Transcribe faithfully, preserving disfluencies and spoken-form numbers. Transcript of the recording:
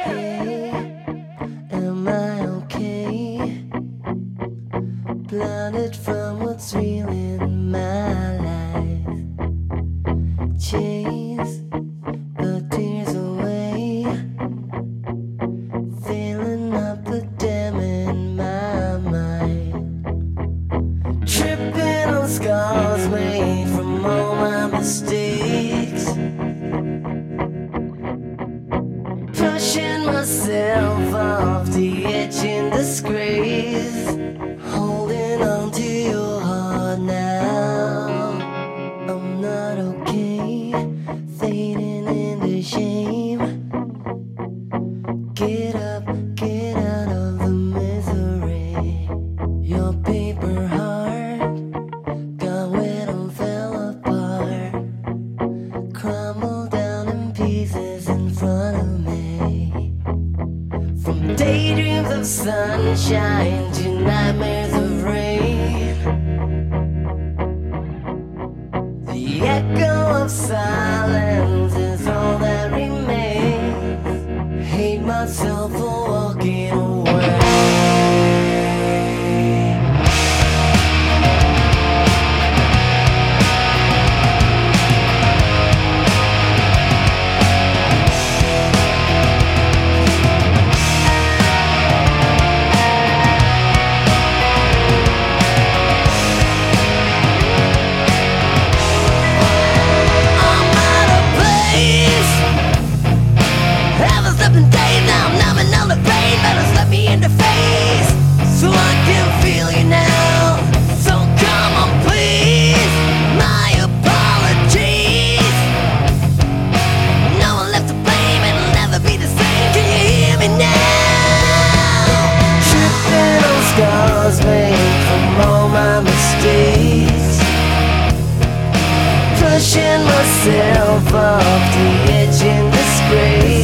Hey, am I okay? Blinded from what's real in my life. Chase the tears away, filling up the dam in my mind. Tripping on scars made from all my mistakes. Pushing myself off the edge in disgrace. Holding on to your heart now. I'm not okay, fading into shame. Get up, get out of the misery. Your paper heart got wet and fell apart. Crumbled down in pieces in front of me. From daydreams of sunshine to nightmares of rain. The echo of silence is all that remains. Hate myself for walking away. Pushing myself off the edge in disgrace.